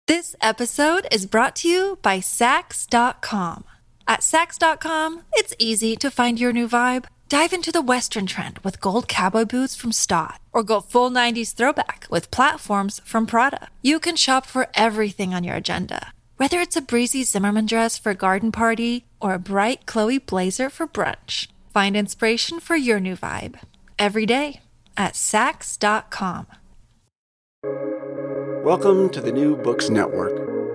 This episode is brought to you by Saks.com. At Saks.com, it's easy to find your new vibe. Dive into the Western trend with gold cowboy boots from Staud, or go full 90s throwback with platforms from Prada. You can shop for everything on your agenda, whether it's a breezy Zimmermann dress for a garden party or a bright Chloe blazer for brunch. Find inspiration for your new vibe every day at Saks.com. Welcome to the New Books Network.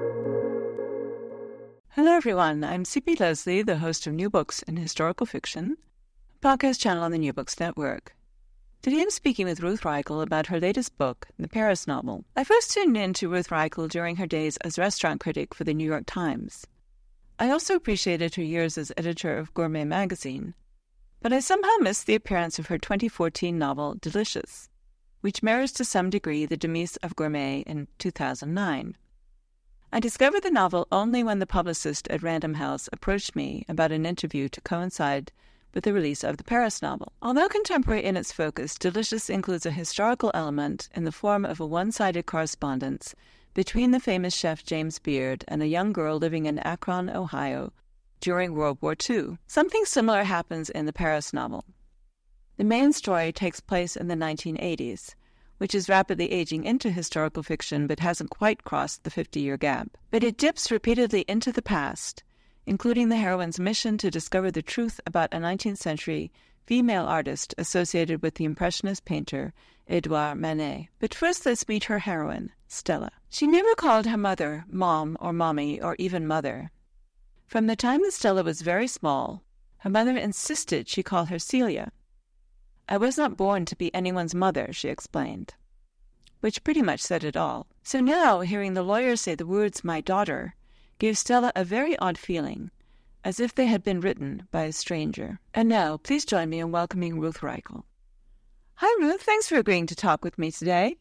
Hello, everyone. I'm C.P. Lesley, the host of New Books in Historical Fiction, a podcast channel on the New Books Network. Today I'm speaking with Ruth Reichl about her latest book, The Paris Novel. I first tuned in to Ruth Reichl during her days as restaurant critic for the New York Times. I also appreciated her years as editor of Gourmet magazine, but I somehow missed the appearance of her 2014 novel, Delicious, which mirrors to some degree the demise of Gourmet in 2009. I discovered the novel only when the publicist at Random House approached me about an interview to coincide with the release of the Paris novel. Although contemporary in its focus, Delicious includes a historical element in the form of a one-sided correspondence between the famous chef James Beard and a young girl living in Akron, Ohio, during World War II. Something similar happens in the Paris novel. The main story takes place in the 1980s, which is rapidly aging into historical fiction but hasn't quite crossed the 50-year gap. But it dips repeatedly into the past, including the heroine's mission to discover the truth about a 19th century female artist associated with the Impressionist painter Edouard Manet. But first let's meet her heroine, Stella. She never called her mother Mom or Mommy or even Mother. From the time that Stella was very small, her mother insisted she call her Celia. I was not born to be anyone's mother, she explained, which pretty much said it all. So now, hearing the lawyer say the words, my daughter, gave Stella a very odd feeling, as if they had been written by a stranger. And now, please join me in welcoming Ruth Reichl. Hi, Ruth. Thanks for agreeing to talk with me today.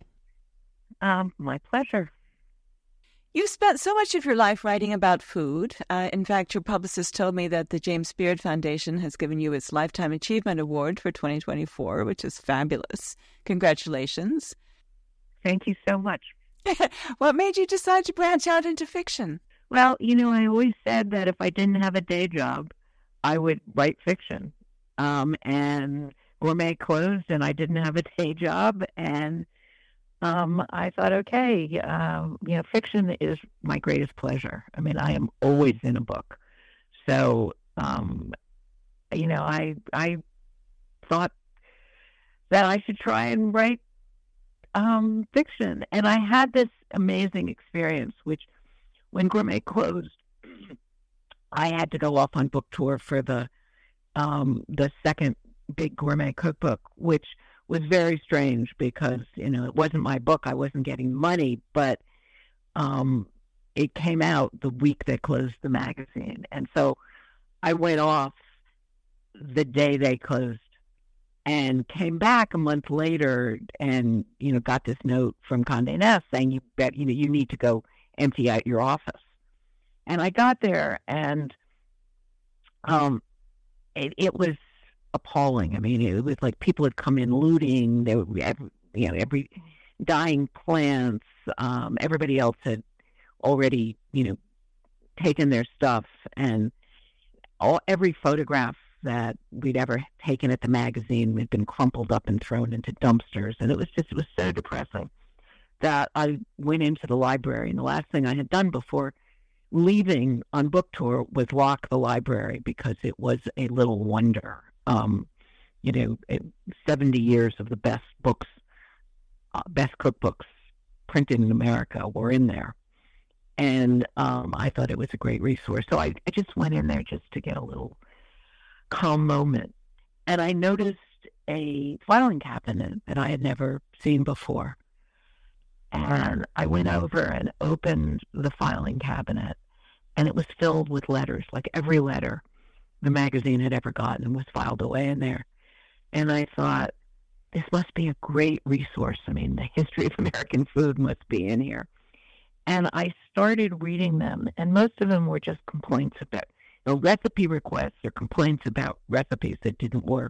My pleasure. You've spent so much of your life writing about food. In fact, your publicist told me that the James Beard Foundation has given you its Lifetime Achievement Award for 2024, which is fabulous. Congratulations. Thank you so much. What made you decide to branch out into fiction? Well, I always said that if I didn't have a day job, I would write fiction. And Gourmet closed, and I didn't have a day job, and I thought, okay, fiction is my greatest pleasure. I mean, I am always in a book. So, I thought that I should try and write fiction. And I had this amazing experience, which when Gourmet closed, I had to go off on book tour for the second big Gourmet cookbook, which was very strange because, it wasn't my book. I wasn't getting money, but it came out the week they closed the magazine. And so I went off the day they closed and came back a month later and, got this note from Condé Nast saying, you need to go empty out your office. And I got there and it was appalling. I mean, it was like people had come in looting. There were every dying plants. Everybody else had already, taken their stuff, and every photograph that we'd ever taken at the magazine had been crumpled up and thrown into dumpsters. And it was so depressing that I went into the library, and the last thing I had done before leaving on book tour was lock the library because it was a little wonder. 70 years of the best books, best cookbooks printed in America were in there. And I thought it was a great resource. So I just went in there just to get a little calm moment. And I noticed a filing cabinet that I had never seen before. And I went over and opened the filing cabinet, and it was filled with letters, like every letter the magazine had ever gotten was filed away in there. And I thought, this must be a great resource. I mean, the history of American food must be in here. And I started reading them, and most of them were just complaints about, recipe requests or complaints about recipes that didn't work.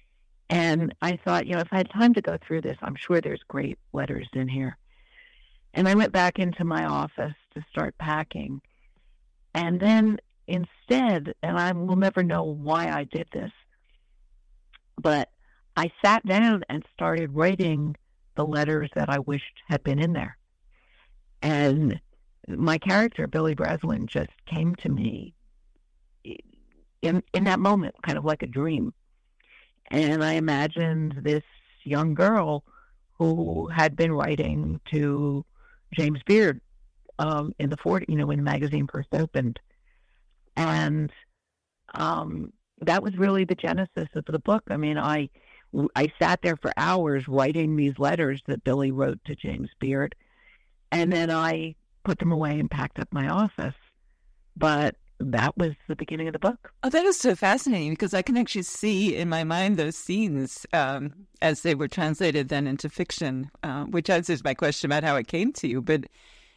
And I thought, if I had time to go through this, I'm sure there's great letters in here. And I went back into my office to start packing. And then instead, and I will never know why I did this, but I sat down and started writing the letters that I wished had been in there. And my character, Billy Breslin, just came to me in that moment, kind of like a dream. And I imagined this young girl who had been writing to James Beard in the 40s, when the magazine first opened. And that was really the genesis of the book. I mean, I sat there for hours writing these letters that Billy wrote to James Beard, and then I put them away and packed up my office. But that was the beginning of the book. Oh, that is so fascinating, because I can actually see in my mind those scenes as they were translated then into fiction, which answers my question about how it came to you. But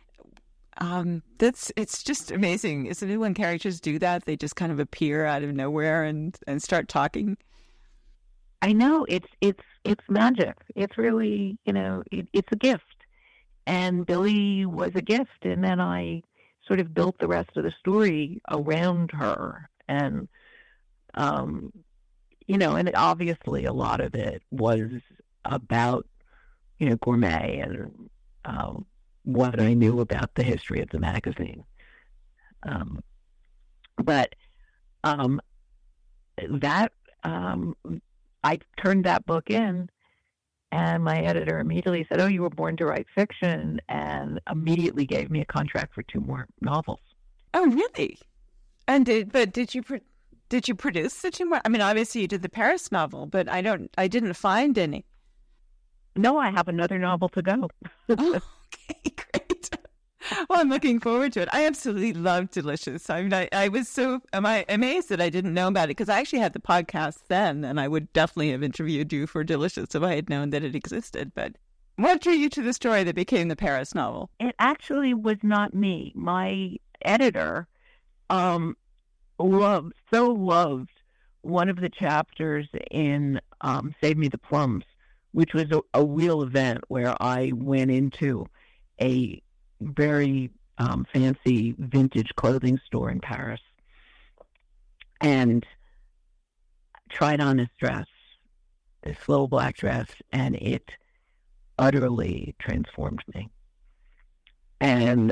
it's just amazing, isn't it, when characters do that? They just kind of appear out of nowhere and start talking. I know, it's magic. It's really, it's a gift. And Billy was a gift, and then I sort of built the rest of the story around her. And, and obviously a lot of it was about, Gourmet and what I knew about the history of the magazine. I turned that book in, and my editor immediately said, "Oh, you were born to write fiction," and immediately gave me a contract for 2 more novels. Oh, really? And did you produce the 2 more? I mean, obviously you did the Paris novel, but I didn't find any. No, I have another novel to go. Oh, okay, great. Well, I'm looking forward to it. I absolutely love Delicious. I mean, I was so amazed that I didn't know about it, because I actually had the podcast then, and I would definitely have interviewed you for Delicious if I had known that it existed. But what drew you to the story that became the Paris novel? It actually was not me. My editor loved one of the chapters in Save Me the Plums, which was a real event where I went into a very fancy vintage clothing store in Paris and tried on this dress, this little black dress, and it utterly transformed me. And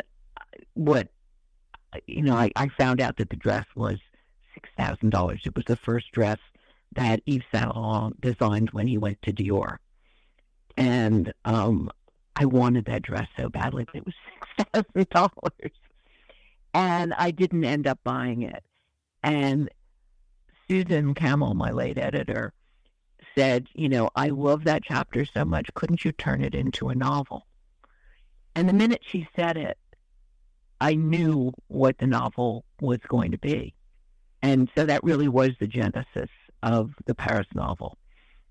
I found out that the dress was $6,000. It was the first dress that Yves Saint Laurent designed when he went to Dior. And I wanted that dress so badly, but it was $6,000. And I didn't end up buying it. And Susan Campbell, my late editor, said, "I love that chapter so much. Couldn't you turn it into a novel?" And the minute she said it, I knew what the novel was going to be. And so that really was the genesis of the Paris novel.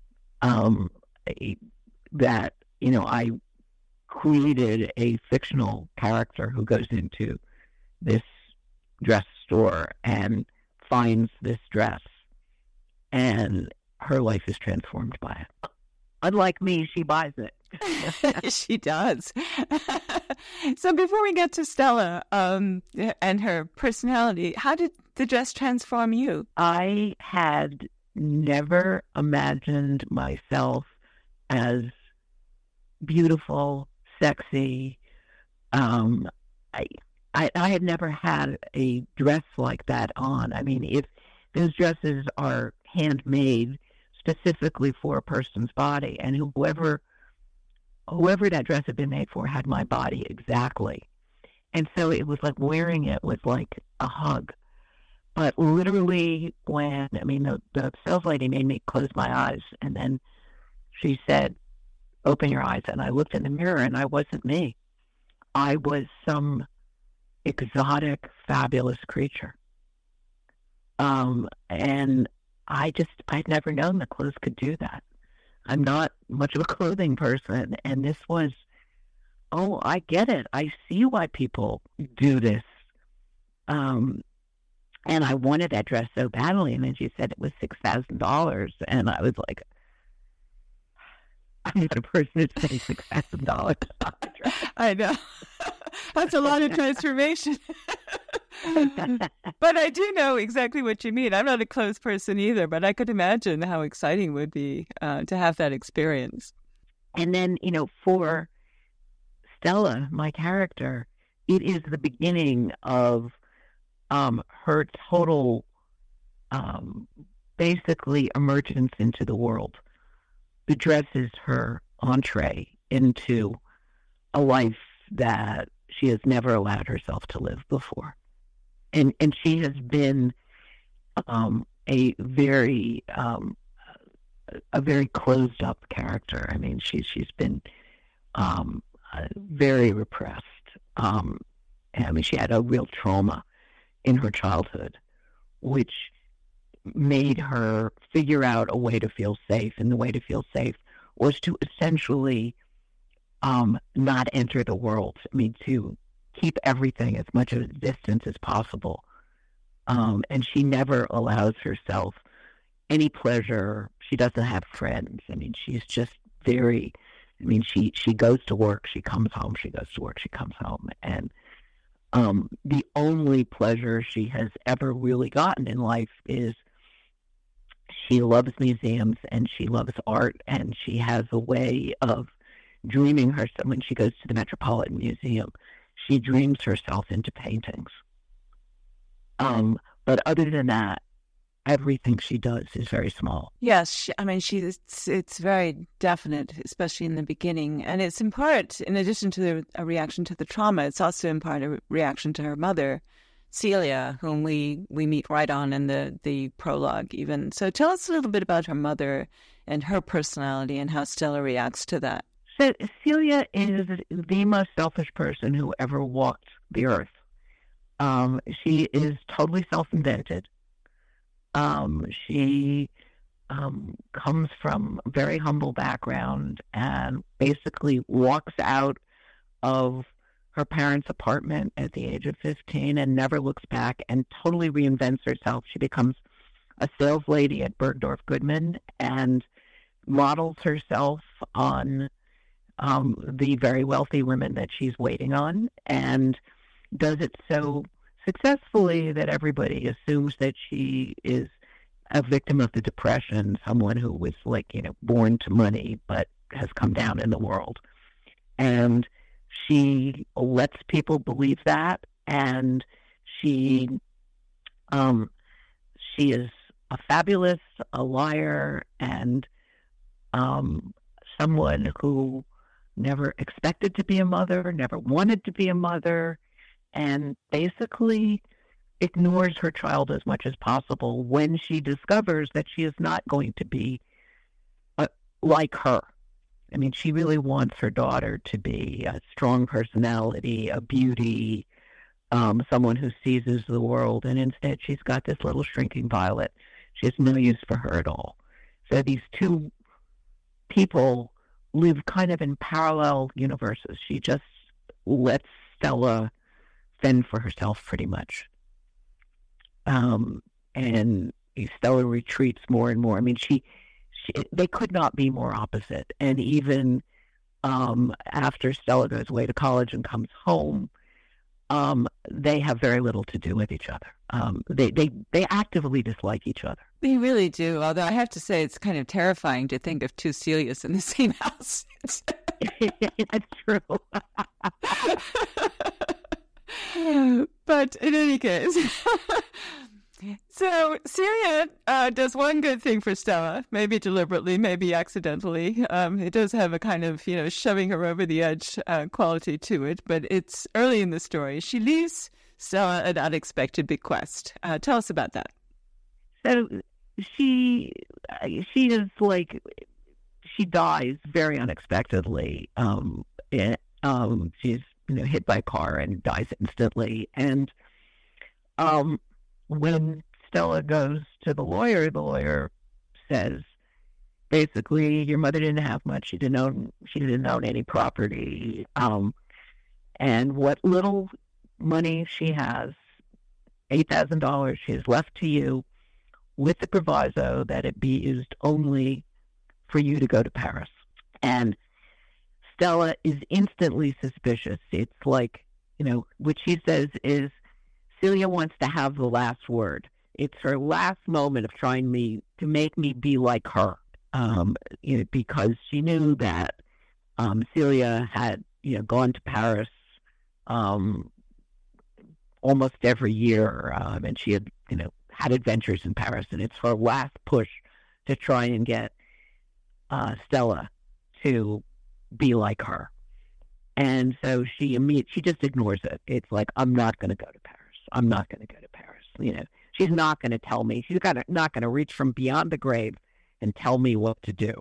I created a fictional character who goes into this dress store and finds this dress, and her life is transformed by it. Unlike me, she buys it. She does. So before we get to Stella and her personality, how did the dress transform you? I had never imagined myself as beautiful, sexy. I had never had a dress like that on. I mean, if those dresses are handmade specifically for a person's body, and whoever that dress had been made for had my body exactly. And so it was like wearing it was like a hug. But literally the sales lady made me close my eyes, and then she said, "Open your eyes." And I looked in the mirror, and I wasn't me. I was some exotic, fabulous creature. And I'd never known that clothes could do that. I'm not much of a clothing person, and this was, I get it. I see why people do this. And I wanted that dress so badly, and then she said it was $6,000, and I was like, I'm not a person who's paying $6,000 on a dress. I know. That's a lot of transformation. But I do know exactly what you mean. I'm not a clothes person either, but I could imagine how exciting it would be to have that experience. And then, for Stella, my character, it is the beginning of her total, basically, emergence into the world. The dress is her entree into a life that she has never allowed herself to live before. And she has been a very closed up character. I mean, she's been very repressed. I mean, she had a real trauma in her childhood, which made her figure out a way to feel safe. And the way to feel safe was to essentially not enter the world. I mean, to keep everything as much of a distance as possible. And she never allows herself any pleasure. She doesn't have friends. I mean, she's just very, she goes to work, she comes home, she goes to work, she comes home. And the only pleasure she has ever really gotten in life is she loves museums and she loves art, and she has a way of dreaming herself. When she goes to the Metropolitan Museum, she dreams herself into paintings. But other than that, everything she does is very small. Yes, it's very definite, especially in the beginning. And it's in part, in addition to a reaction to the trauma, it's also in part a reaction to her mother, Celia, whom we meet right on in the prologue even. So tell us a little bit about her mother and her personality and how Stella reacts to that. So Celia is the most selfish person who ever walked the earth. She is totally self-invented. She comes from a very humble background and basically walks out of her parents' apartment at the age of 15 and never looks back and totally reinvents herself. She becomes a sales lady at Bergdorf Goodman and models herself on the very wealthy women that she's waiting on, and does it so successfully that everybody assumes that she is a victim of the Depression, someone who was born to money but has come down in the world. And she lets people believe that, and she is a fabulous, a liar, and someone who never expected to be a mother, never wanted to be a mother, and basically ignores her child as much as possible when she discovers that she is not going to be like her. I mean, she really wants her daughter to be a strong personality, a beauty, someone who seizes the world, and instead she's got this little shrinking violet. She has no use for her at all. So these two people live kind of in parallel universes. She just lets Stella fend for herself pretty much. And Stella retreats more and more. I mean, they could not be more opposite. And even after Stella goes away to college and comes home, they have very little to do with each other. They actively dislike each other. They really do. Although I have to say, it's kind of terrifying to think of two Celias in the same house. That's true. But in any case, so Celia does one good thing for Stella, maybe deliberately, maybe accidentally. It does have a kind of, shoving her over the edge quality to it, but it's early in the story. She leaves Stella an unexpected bequest. Tell us about that. So she is she dies very unexpectedly. She's hit by a car and dies instantly. And when Stella goes to the lawyer says, basically, your mother didn't have much. She didn't own any property. And what little money she has, $8,000, she has left to you, with the proviso that it be used only for you to go to Paris. And Stella is instantly suspicious. It's like, what she says is Celia wants to have the last word. It's her last moment of trying to make me be like her, because she knew that Celia had, gone to Paris almost every year, and she had, had adventures in Paris, and it's her last push to try and get Stella to be like her. And so she just ignores it. It's like, I'm not going to go to Paris. I'm not going to go to Paris. She's not going to tell me. She's not going to reach from beyond the grave and tell me what to do.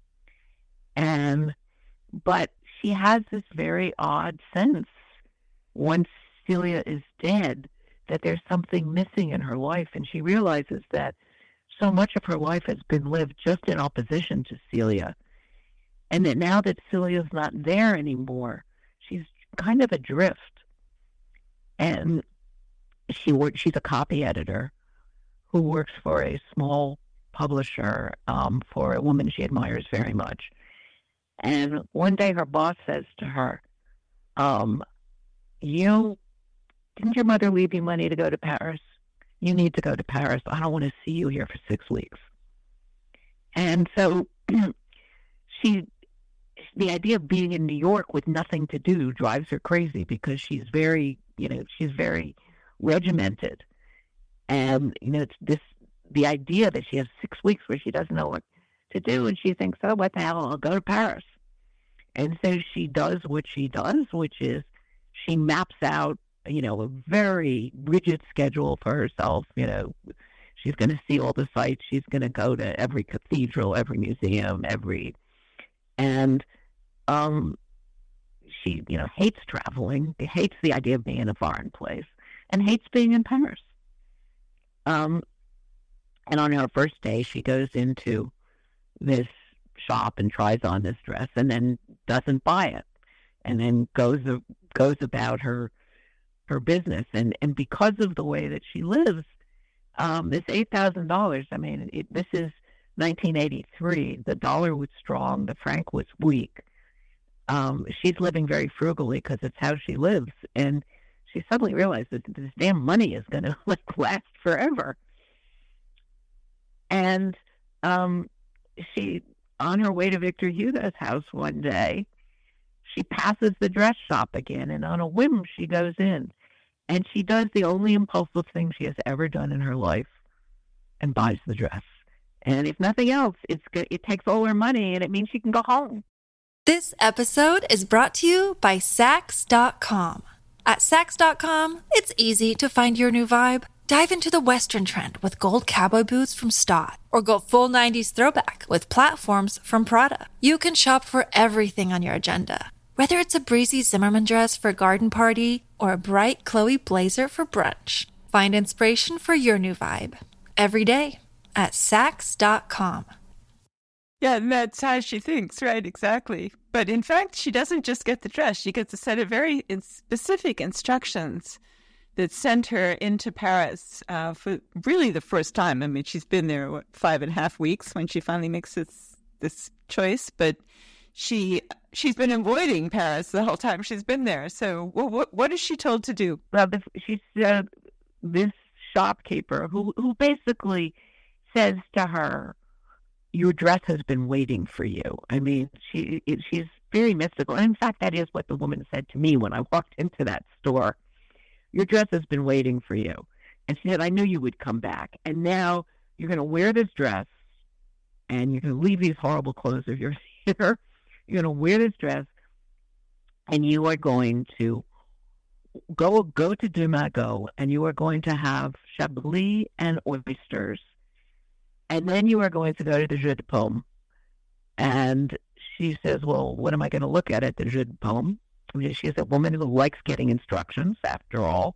But she has this very odd sense once Celia is dead that there's something missing in her life, and she realizes that so much of her life has been lived just in opposition to Celia, and that now that Celia's not there anymore, she's kind of adrift. And she's a copy editor who works for a small publisher for a woman she admires very much. And one day her boss says to her, didn't your mother leave you money to go to Paris? You need to go to Paris. I don't want to see you here for 6 weeks. And so the idea of being in New York with nothing to do drives her crazy, because she's very regimented. And, it's the idea that she has 6 weeks where she doesn't know what to do, and she thinks, oh, what the hell, I'll go to Paris. And so she does what she does, which is she maps out, a very rigid schedule for herself. She's going to see all the sites. She's going to go to every cathedral, every museum, and she, hates traveling, hates the idea of being in a foreign place, and hates being in Paris. And on her first day, she goes into this shop and tries on this dress, and then doesn't buy it, and then goes about her business. And because of the way that she lives, this $8,000, this is 1983. The dollar was strong. The franc was weak. She's living very frugally because it's how she lives. And she suddenly realized that this damn money is going to last forever. And she, on her way to Victor Hugo's house one day, she passes the dress shop again, and on a whim, she goes in. And she does the only impulsive thing she has ever done in her life, and buys the dress. And if nothing else, it takes all her money, and it means she can go home. This episode is brought to you by Saks.com. At Saks.com, it's easy to find your new vibe. Dive into the Western trend with gold cowboy boots from Stott, or go full 90s throwback with platforms from Prada. You can shop for everything on your agenda, whether it's a breezy Zimmermann dress for a garden party or a bright Chloe blazer for brunch. Find inspiration for your new vibe every day at Saks.com. Yeah, and that's how she thinks, right? Exactly. But in fact, she doesn't just get the dress. She gets a set of very specific instructions that sent her into Paris for really the first time. She's been there, 5.5 weeks when she finally makes this choice. But she's been avoiding Paris the whole time she's been there. So what is she told to do? Well, she's this shopkeeper who basically says to her, your dress has been waiting for you. She's very mystical. And in fact, that is what the woman said to me when I walked into that store. Your dress has been waiting for you. And she said, I knew you would come back. And now you're going to wear this dress, and you're going to leave these horrible clothes of yours here. You're going to wear this dress, and you are going to go to Dumago, and you are going to have Chablis and oysters. And then you are going to go to the Jeu de Paume. And she says, well, what am I going to look at the Jeu de Paume? She's a woman who likes getting instructions, after all.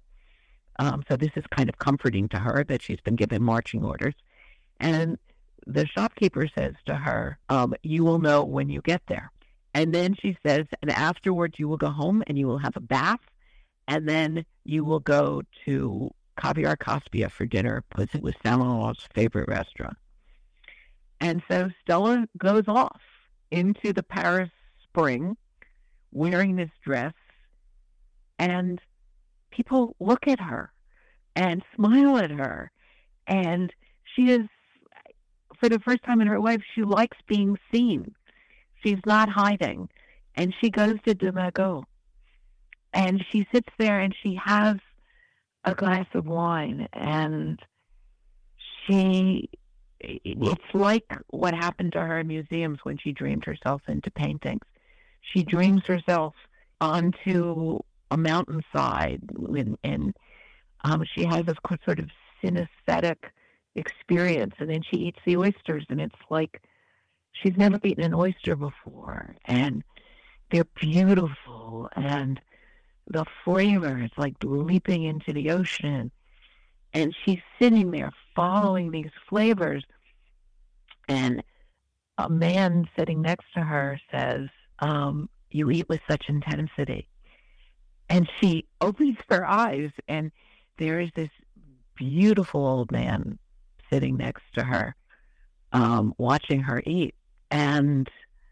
So this is kind of comforting to her that she's been given marching orders. And the shopkeeper says to her, you will know when you get there. And then she says, and afterwards you will go home and you will have a bath. And then you will go to Caviar Caspia for dinner, because it was Saint Laurent's favorite restaurant. And so Stella goes off into the Paris spring wearing this dress, and people look at her and smile at her. And she is, for the first time in her life, she likes being seen. She's not hiding. And she goes to De Magot. And she sits there and she has a glass of wine. And it's like what happened to her in museums when she dreamed herself into paintings. She dreams herself onto a mountainside, and she has this sort of synesthetic experience, and then she eats the oysters, and it's like she's never eaten an oyster before, and they're beautiful, and the flavor is like leaping into the ocean, and she's sitting there following these flavors, and a man sitting next to her says, you eat with such intensity. And she opens her eyes, and there is this beautiful old man sitting next to her, watching her eat. And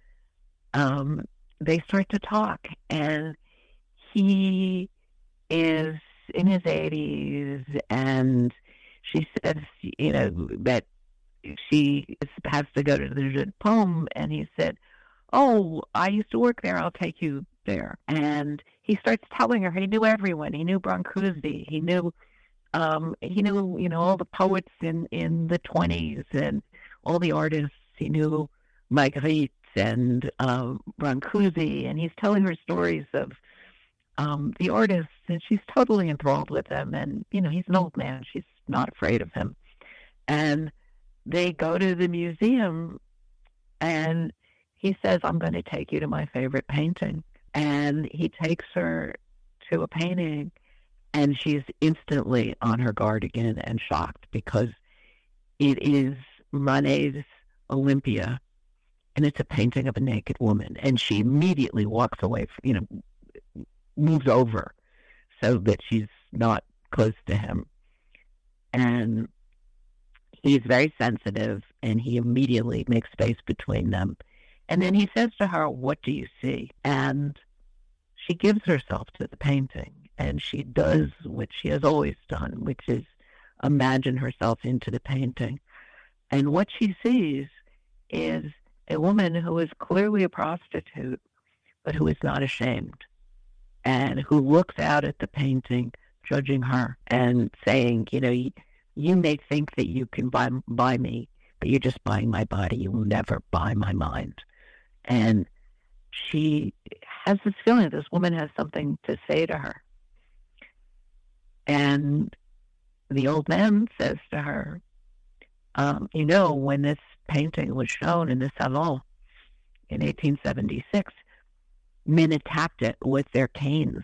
they start to talk, and he is in his 80s, and she says, that she has to go to the Poem, and he said, oh, I used to work there, I'll take you there. And he starts telling her he knew everyone. He knew Brancusi. He knew, all the poets in the 20s and all the artists. He knew Magritte and Brancusi, and he's telling her stories of the artists, and she's totally enthralled with them. And, he's an old man. She's not afraid of him. And they go to the museum, and he says, I'm going to take you to my favorite painting. And he takes her to a painting, and she's instantly on her guard again and shocked, because it is Monet's Olympia, and it's a painting of a naked woman. And she immediately walks away, moves over so that she's not close to him. And he's very sensitive, and he immediately makes space between them. And then he says to her, what do you see? And she gives herself to the painting, and she does what she has always done, which is imagine herself into the painting. And what she sees is a woman who is clearly a prostitute, but who is not ashamed, and who looks out at the painting, judging her and saying, you may think that you can buy me, but you're just buying my body. You will never buy my mind. And she has this feeling that this woman has something to say to her. And the old man says to her, when this painting was shown in the Salon in 1876, men attacked it with their canes.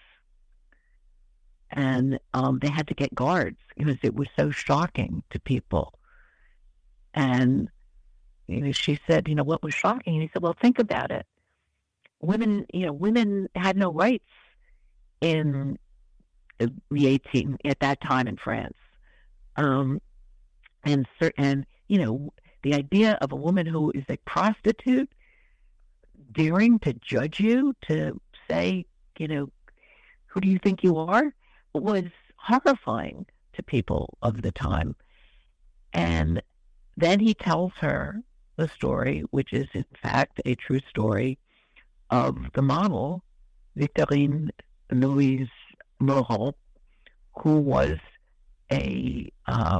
And they had to get guards because it was so shocking to people. And she said, what was shocking? And he said, well, think about it. Women had no rights in at that time in France. And the idea of a woman who is a prostitute daring to judge you, to say, who do you think you are, was horrifying to people of the time. And then he tells her the story, which is in fact a true story, of the model, Victorine Louise Moreau, who was a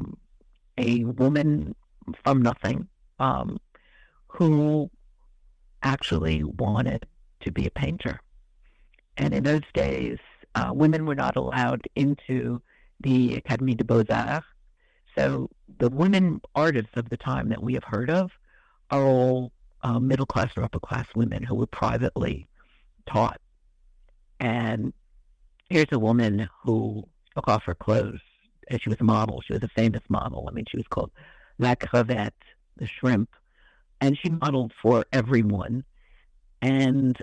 woman from nothing, who actually wanted to be a painter. And in those days, women were not allowed into the Académie des Beaux-Arts. So the women artists of the time that we have heard of are all middle-class or upper-class women who were privately taught. And here's a woman who took off her clothes, and she was a model. She was a famous model. She was called La Crevette, the shrimp, and she modeled for everyone. And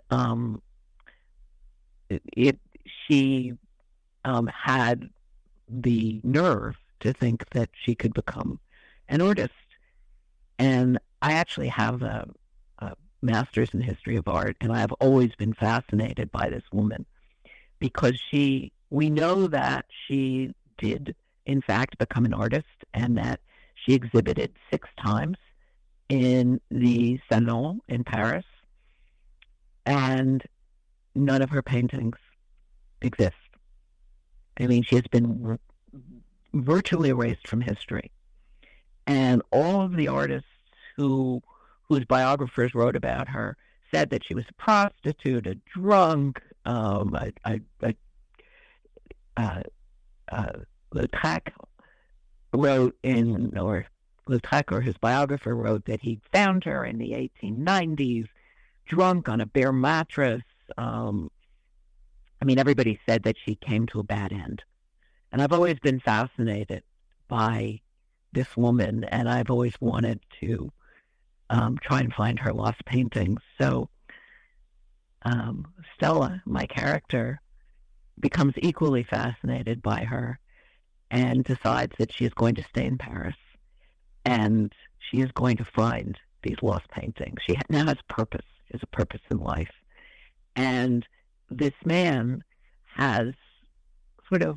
she had the nerve to think that she could become an artist. And I actually have a master's in history of art, and I have always been fascinated by this woman because we know that she did, in fact, become an artist, and that she exhibited 6 times in the Salon in Paris, and none of her paintings exist. I mean, she has been virtually erased from history. And all of the artists whose biographers wrote about her said that she was a prostitute, a drunk, Lautrec wrote in, or Lautrec or his biographer wrote that he found her in the 1890s, drunk on a bare mattress. I mean, everybody said that she came to a bad end. And I've always been fascinated by this woman, and I've always wanted to try and find her lost paintings. So Stella, my character, becomes equally fascinated by her and decides that she is going to stay in Paris, and she is going to find these lost paintings. She now has purpose, has a purpose in life. And this man has sort of,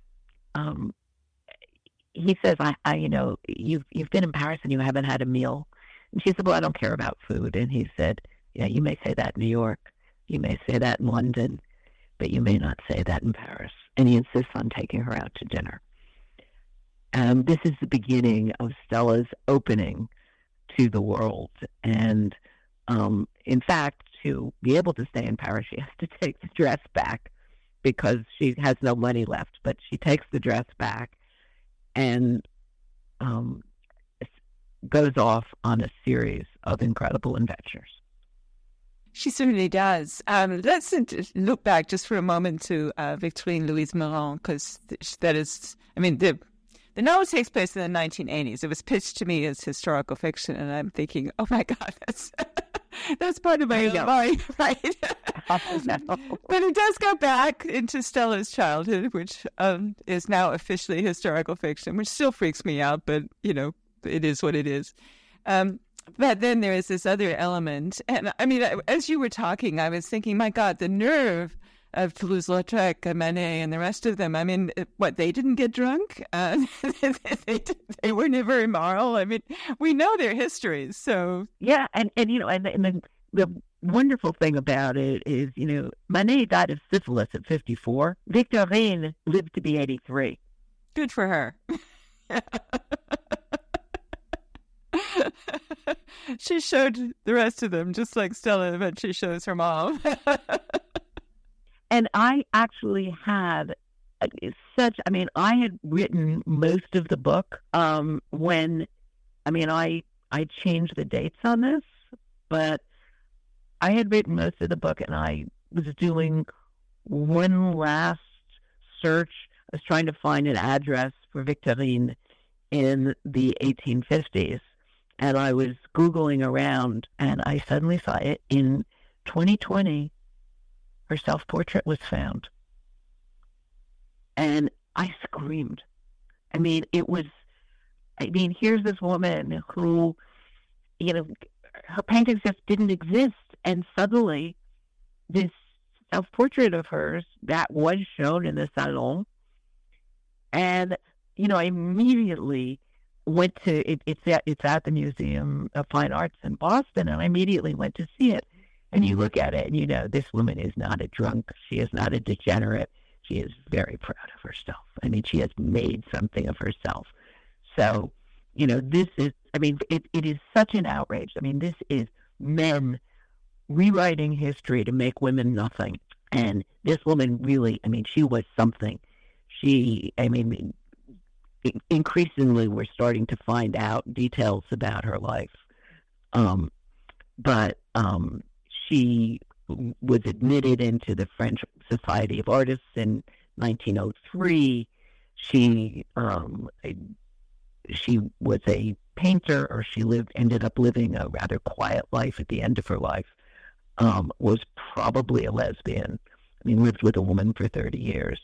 he says, I you've been in Paris and you haven't had a meal. And she said, well, I don't care about food. And he said, yeah, you may say that in New York, you may say that in London, but you may not say that in Paris. And he insists on taking her out to dinner. This is the beginning of Stella's opening to the world. And in fact, to be able to stay in Paris, she has to take the dress back because she has no money left. But she takes the dress back and goes off on a series of incredible adventures. She certainly does. Let's look back just for a moment to Victorine Louise Meurent, because that is, I mean, the novel takes place in the 1980s. It was pitched to me as historical fiction, and I'm thinking, oh my God, that's part of my life, right? But it does go back into Stella's childhood, which is now officially historical fiction, which still freaks me out, but, you know, it is what it is. But then there is this other element. And I mean, as you were talking, I was thinking, my God, the nerve of Toulouse-Lautrec and Manet and the rest of them. I mean, what, they didn't get drunk? They were never immoral. I mean, we know their histories, so. Yeah, and you know, and the wonderful thing about it is, you know, Manet died of syphilis at 54. Victorine lived to be 83. Good for her. She showed the rest of them, just like Stella eventually shows her mom. And I actually had I had written most of the book when, I changed the dates on this, but I had written most of the book and I was doing one last search. I was trying to find an address for Victorine in the 1850s. And I was Googling around, and I suddenly saw it in 2020. Her self-portrait was found. And I screamed. Here's this woman who, you know, her paintings just didn't exist. And suddenly, this self-portrait of hers that was shown in the Salon. And, you know, I immediately went to it's at the Museum of Fine Arts in Boston, and I immediately went to see it. And you look at it, and you know, this woman is not a drunk. She is not a degenerate. She is very proud of herself. I mean, she has made something of herself. So, you know, this is, it is such an outrage. I mean, this is men rewriting history to make women nothing. And this woman really, she was something. Increasingly, we're starting to find out details about her life. But she was admitted into the French Society of Artists in 1903. She was a painter, or she ended up living a rather quiet life at the end of her life. Was probably a lesbian. Lived with a woman for 30 years.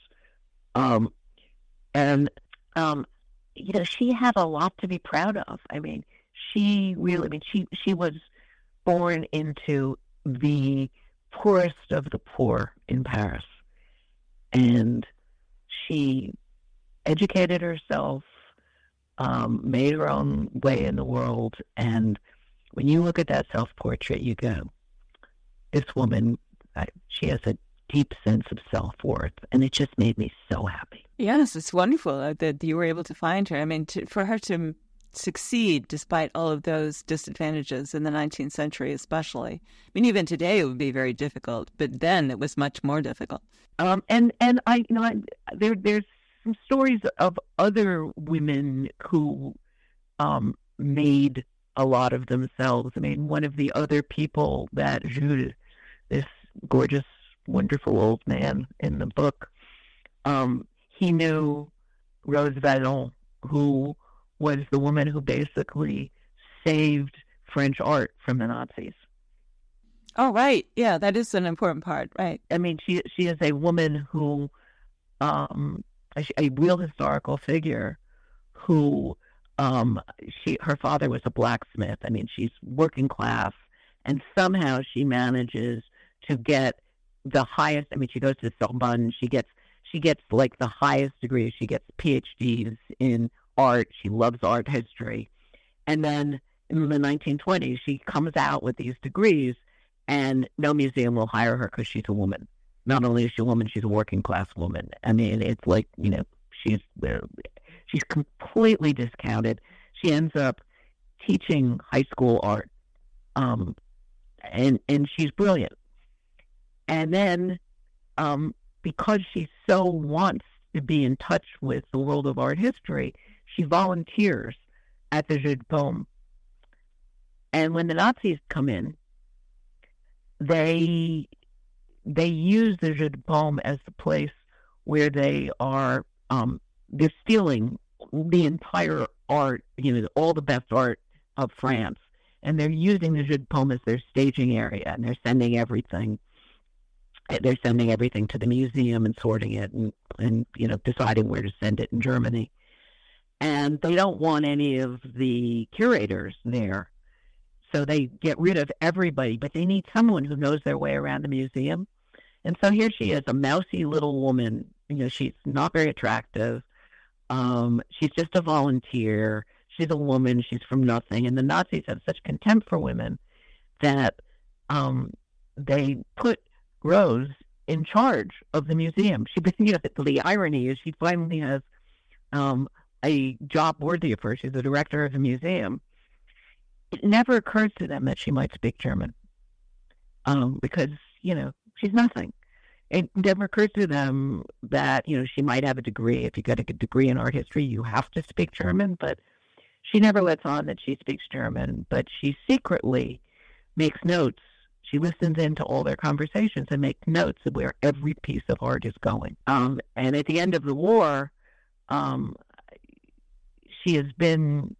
You know, she had a lot to be proud of. She really, she was born into the poorest of the poor in Paris. And she educated herself, made her own way in the world. And when you look at that self-portrait, you go, this woman, she has a deep sense of self-worth. And it just made me so happy. Yes, it's wonderful that you were able to find her. I mean, for her to succeed despite all of those disadvantages in the 19th century especially. I mean, even today it would be very difficult, but then it was much more difficult. And there's some stories of other women who made a lot of themselves. I mean, one of the other people that Jules, this gorgeous, wonderful old man in the book, he knew Rose Valland, who was the woman who basically saved French art from the Nazis. Oh, right. Yeah, that is an important part, right. I mean, she is a woman who, a real historical figure who, her father was a blacksmith. I mean, she's working class, and somehow she manages to get the highest. I mean, she goes to Sorbonne. She gets like the highest degree. She gets PhDs in art. She loves art history. And then in the 1920s, she comes out with these degrees, and no museum will hire her because she's a woman. Not only is she a woman, she's a working class woman. I mean, it's like, she's completely discounted. She ends up teaching high school art, and she's brilliant. And then, because she so wants to be in touch with the world of art history, she volunteers at the Jeu de Paume. And when the Nazis come in, they use the Jeu de Paume as the place where they are, they're stealing the entire art, all the best art of France. And they're using the Jeu de Paume as their staging area, and they're sending everything. They're sending everything to the museum and sorting it and deciding where to send it in Germany. And they don't want any of the curators there. So they get rid of everybody, but they need someone who knows their way around the museum. And so here she is, a mousy little woman. She's not very attractive. She's just a volunteer. She's a woman. She's from nothing. And the Nazis have such contempt for women that they put Rose in charge of the museum. The irony is she finally has a job worthy of her. She's the director of the museum. It never occurs to them that she might speak German, because she's nothing. It never occurs to them that she might have a degree. If you get a degree in art history, you have to speak German. But she never lets on that she speaks German. But she secretly makes notes. She listens into all their conversations and makes notes of where every piece of art is going. And at the end of the war, she has been,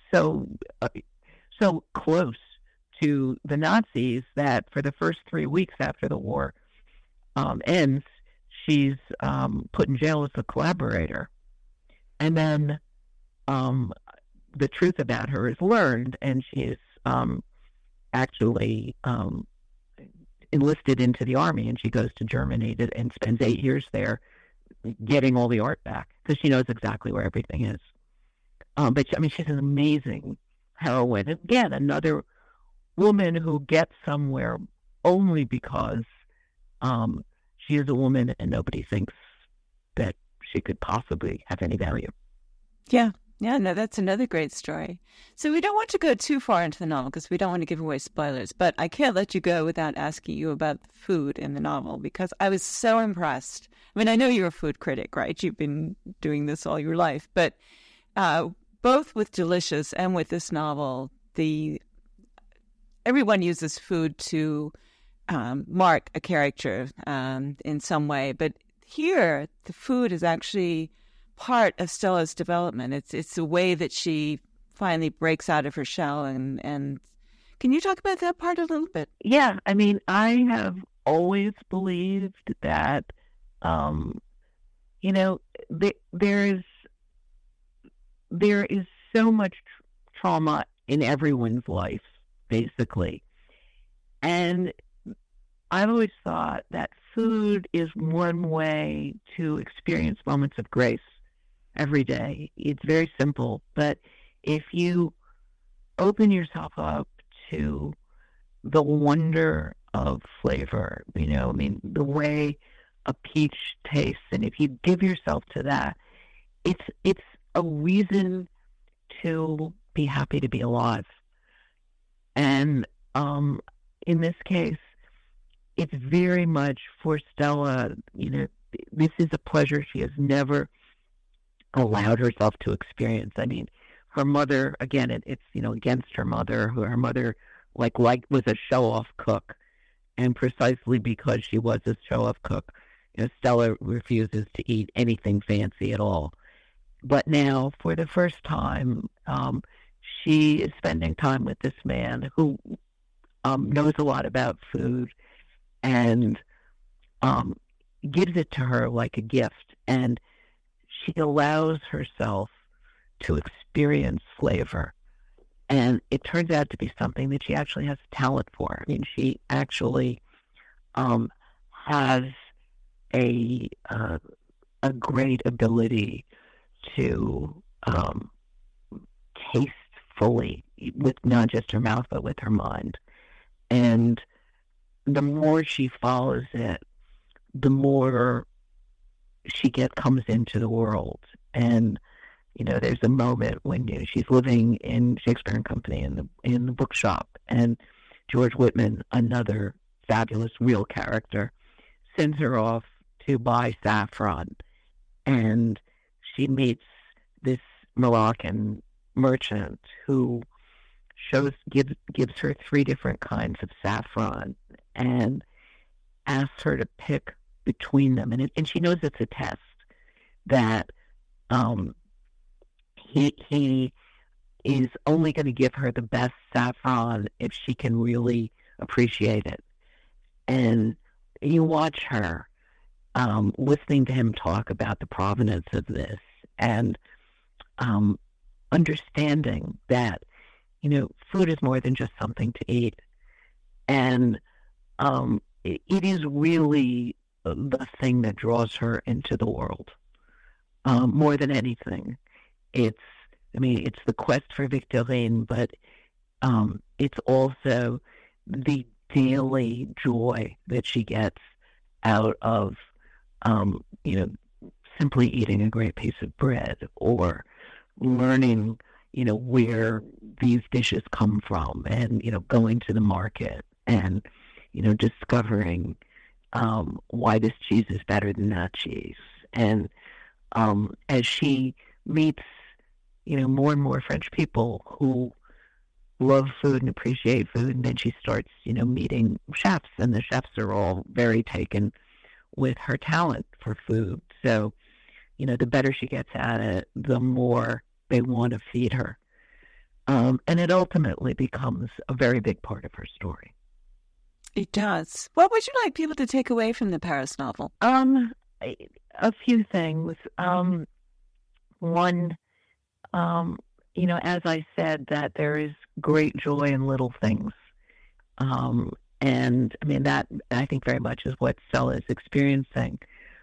so close to the Nazis that for the first 3 weeks after the war ends, she's put in jail as a collaborator. And then the truth about her is learned, and she is actually enlisted into the army, and she goes to Germany and spends 8 years there getting all the art back because she knows exactly where everything is. But she's an amazing heroine. Again, another woman who gets somewhere only because she is a woman and nobody thinks that she could possibly have any value. Yeah, no, that's another great story. So we don't want to go too far into the novel because we don't want to give away spoilers, but I can't let you go without asking you about the food in the novel because I was so impressed. I mean, I know you're a food critic, right? You've been doing this all your life, but both with Delicious and with this novel, everyone uses food to mark a character in some way, but here the food is actually part of Stella's development. It's a way that she finally breaks out of her shell. And can you talk about that part a little bit? Yeah, I mean, I have always believed that there is so much trauma in everyone's life, basically. And I've always thought that food is one way to experience moments of grace every day. It's very simple, but if you open yourself up to the wonder of flavor, the way a peach tastes, and if you give yourself to that, it's a reason to be happy to be alive. And in this case, it's very much for Stella, this is a pleasure she has never allowed herself to experience. I mean, her mother, again, it's against her mother, who her mother was a show-off cook. And precisely because she was a show-off cook, Stella refuses to eat anything fancy at all. But now, for the first time, she is spending time with this man who knows a lot about food and gives it to her like a gift. And she allows herself to experience flavor. And it turns out to be something that she actually has talent for. I mean, she actually has a great ability to taste fully with not just her mouth, but with her mind. And the more she follows it, the more she comes into the world. And there's a moment when she's living in Shakespeare and Company in the bookshop, and George Whitman, another fabulous real character, sends her off to buy saffron, and she meets this Moroccan merchant who gives her 3 different kinds of saffron and asks her to pick between them, and she knows it's a test that he is only going to give her the best saffron if she can really appreciate it. And you watch her listening to him talk about the provenance of this and understanding that, food is more than just something to eat. And it is really the thing that draws her into the world more than anything. It's the quest for Victorine, but it's also the daily joy that she gets out of, simply eating a great piece of bread, or learning, where these dishes come from, and, going to the market and, discovering why this cheese is better than that cheese. And as she meets more and more French people who love food and appreciate food, and then she starts, meeting chefs, and the chefs are all very taken with her talent for food. So, the better she gets at it, the more they want to feed her. And it ultimately becomes a very big part of her story. It does. What would you like people to take away from the Paris novel? A few things. One, as I said, that there is great joy in little things. And that I think very much is what Stella is experiencing.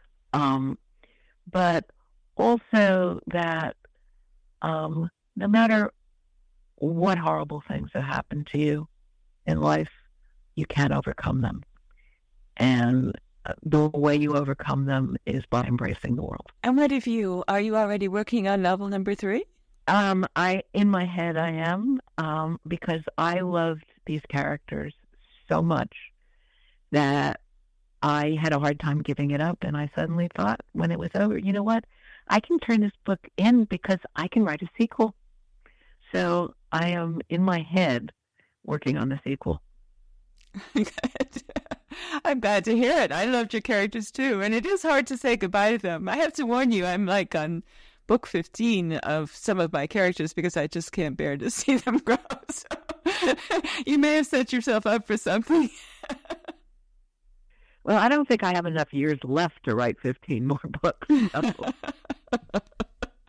But also that no matter what horrible things have happened to you in life, you can overcome them. And the way you overcome them is by embracing the world. And what if you? Are you already working on novel number 3? In my head, I am, because I loved these characters so much that I had a hard time giving it up. And I suddenly thought, when it was over, you know what? I can turn this book in because I can write a sequel. So I am, in my head, working on the sequel. Good. I'm glad to hear it. I loved your characters too, and it is hard to say goodbye to them. I have to warn you, I'm like on book 15 of some of my characters because I just can't bear to see them grow. So you may have set yourself up for something. Well, I don't think I have enough years left to write 15 more books.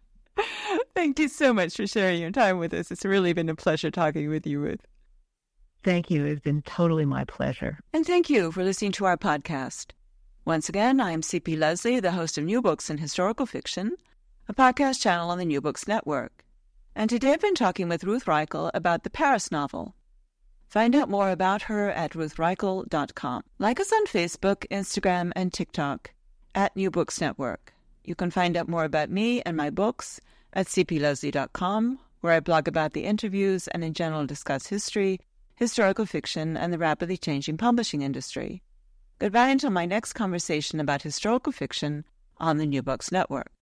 Thank you so much for sharing your time with us. It's really been a pleasure talking with you, Ruth. Thank you. It's been totally my pleasure. And thank you for listening to our podcast. Once again, I am C.P. Lesley, the host of New Books in Historical Fiction, a podcast channel on the New Books Network. And today I've been talking with Ruth Reichl about the Paris novel. Find out more about her at ruthreichl.com. Like us on Facebook, Instagram, and TikTok at New Books Network. You can find out more about me and my books at cplesley.com, where I blog about the interviews and in general discuss history, historical fiction, and the rapidly changing publishing industry. Goodbye until my next conversation about historical fiction on the New Books Network.